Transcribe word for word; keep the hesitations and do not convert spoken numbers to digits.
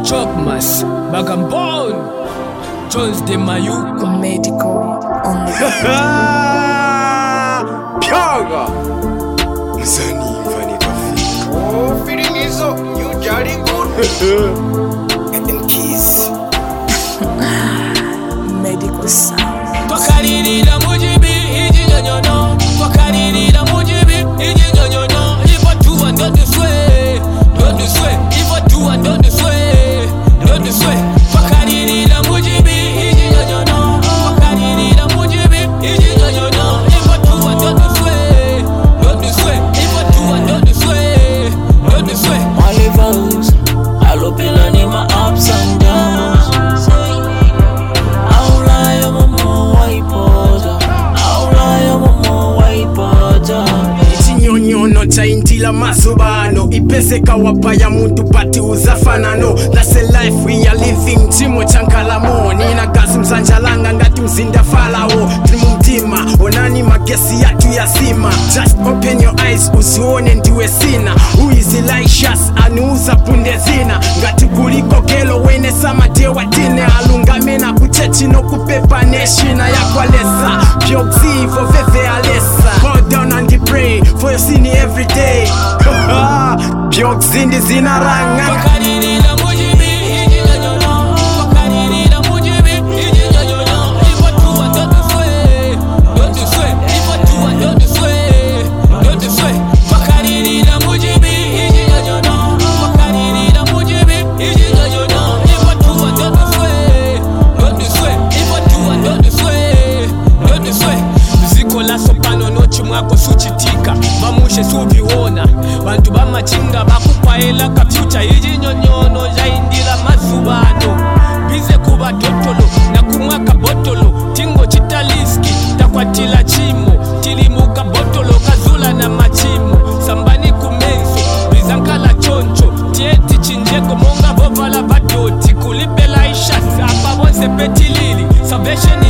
Chokmas, Bagambon, Jones de Mayuko, Medical on the Pyaga Mzani Vani Kafika. Oh, feeling is up, you jolly good. Get them keys. Medical sound. Twakalirira mujibi iji nyonyono, twakalirira mujibi iji nyonyono. Ivo tuwa ndo duswe, ndo duswe. Ivo tuwa ndo duswe, ndo duswe. Twakalirira mujibi iji nyonyono, twakalirira mujibi iji nyonyono. Ivo tuwa ndo duswe, ndo duswe. Ivo tuwa ndo duswe, ndo duswe. My levels, I look in my ups and downs. I'll lie, I'm a more white border. I'll lie, I'm a more white border. Chinyonyono cha intila masubano ipeseka wapaya muntu pati uzafanano. That's a life we are living. Chimo chankalamo nina gazi msanjalanga ngati mzinda falawo. Trimu mtima onani magesi yatu ya sima. Just open your eyes usione ndiwe sina. Who is Elishas anuuza punde zina. Ngati kuliko kelo wene samatewa tine. Alungamena kuchechi no kupepa neshina ya kwa lesa. Pyoksi for veve alesa. Go down and pray for your sin every day. Pyoksi ndi zina ranga. Twakalirira mujibi iji nyonyono, twakalirira mujibi iji nyonyono. Ivo tuwa ndo duswe, ndo duswe. Ivo tuwa ndo duswe, ndo duswe. Twakalirira mujibi iji nyonyono, twakalirira mujibi iji nyonyono. Ivo tuwa ndo duswe, ndo duswe. Ivo tuwa ndo duswe, ndo duswe. Ziko la sopano nochi mwako suchitika. Bamushe subiwona bantu bamachinga bakupaela ka future iji nyonyono jaindira mazubano. Bize kuba totolo na kumwaka botolo. Tingo chitaliski takwatila chimo. Tilimuka botolo kazula na machimo. Sambani kumenso bizankala choncho. Tieti chinjeko monga bovala badoti. Kulipela ishasa apa bonse petilili. Salvation